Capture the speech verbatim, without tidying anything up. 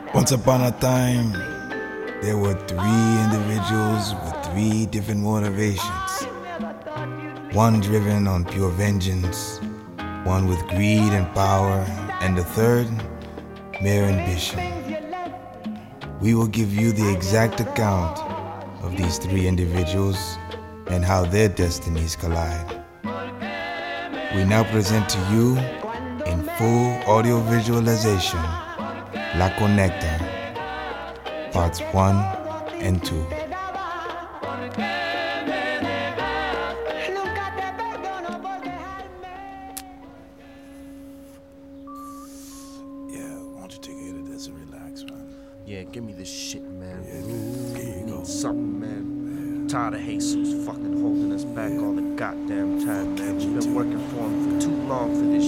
Once upon a time, there were three individuals with three different motivations. One driven on pure vengeance, one with greed and power, and the third, mere ambition. We will give you the exact account of these three individuals and how their destinies collide. We now present to you, in full audio visualization, La Conecta, parts one and two. Yeah, why don't you take a hit of this and relax, man? Yeah, give me this shit, man. Yeah, man. Here you go. Something, man. Tired of Jesus fucking holding us back all the goddamn time, man. We've been working for him for too long for this